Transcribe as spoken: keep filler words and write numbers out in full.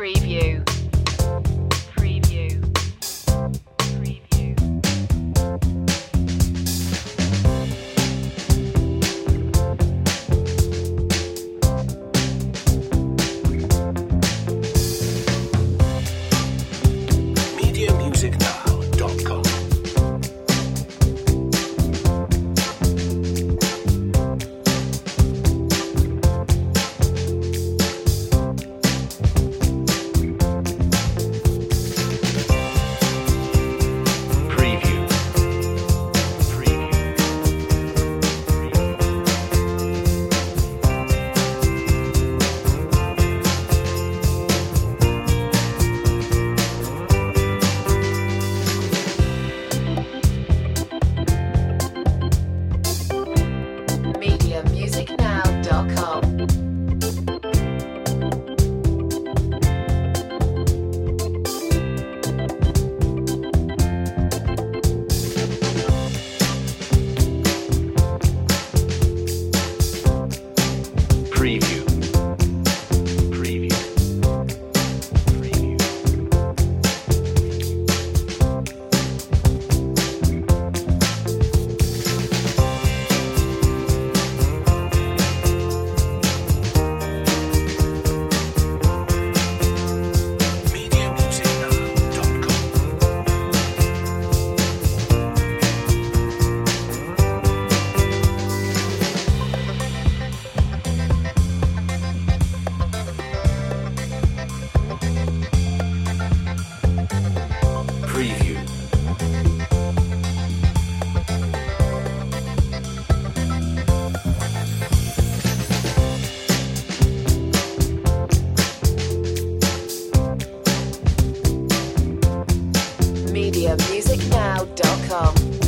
Preview. Preview. Preview. media music now dot com media music now dot com. Preview. Preview. Preview. media music now dot com Preview. media music now dot com.